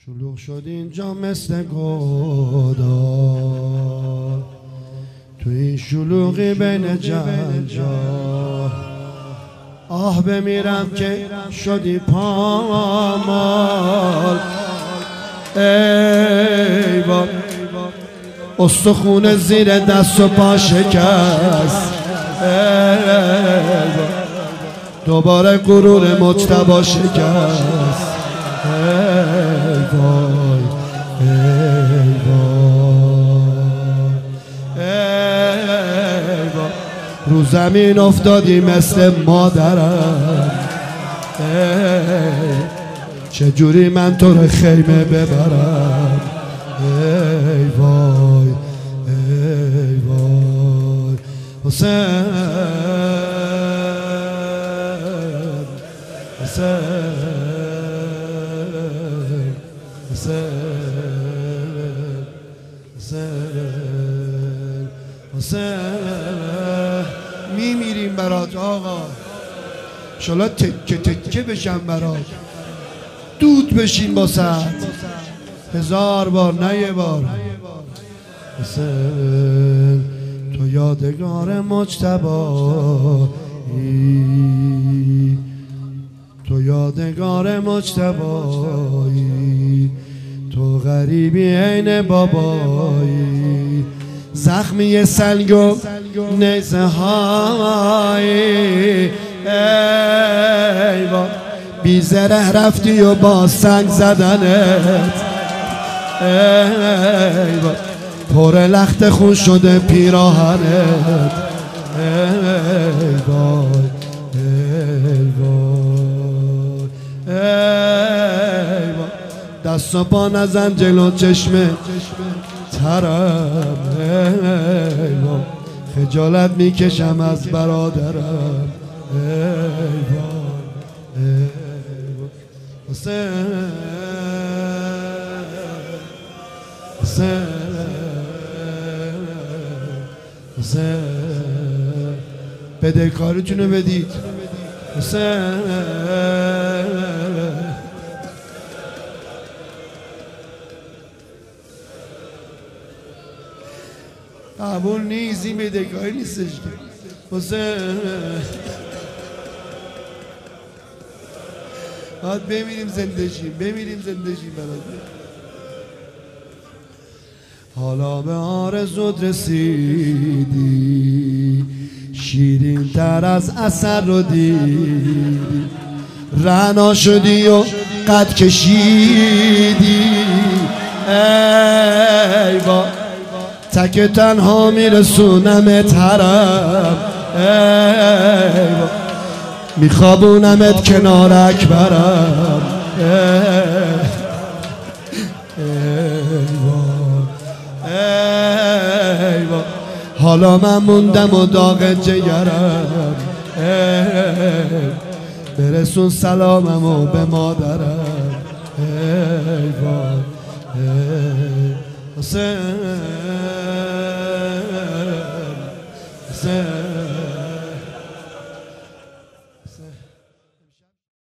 شلوغ شد اینجا مثل گودال، تو این شلوغی بین جنجال. آه بمیرم که شدی پامال، ای بابا استخون زیر دست و پا شکست. دوباره غرور مجتبی شکست. ای وای ای وای ای وای، رو زمین افتادی مثل مادرم. چجوری من تو رو خیمه ببرم؟ ای وای ای وای حسین حسین حسین حسین، میمیریم برات آقا، انشالله تکه تکه بشم برات، دود بشیم با سعد 1000 بار نه یه بار. حسین تو یادگار مجتبی، تو یادگار مجتبی، تو غریبی عین بابایی، زخمی سنگ و نیزه های. ای با بی زره رفتی و با سنگ زدنت، ای با پر لخت خون شده پیراهنت. ای وای ای وای ای وای، دست و پا نزن جلو چشم ترم. ای وای خجالت میکشم از برادرم. ای وای ای وای حسین حسین حسین، بدهکاریتونو بدید. حسین قبول نیست، این بدهکاری نیستش. حسین باید بمیریم زندگی، بمیریم زندگی برات. حالا به آرزوت رسیدی، شیرین تر از عسل رو دیدی، رعنا شدی و قد کشیدی. ای با تک تنها میرسونمت حرم، ای با میخوابونمت کنار اکبرم. حالا من موندم و داغ جگرم، برسون سلاممو به مادرم. ای وای حسین حسین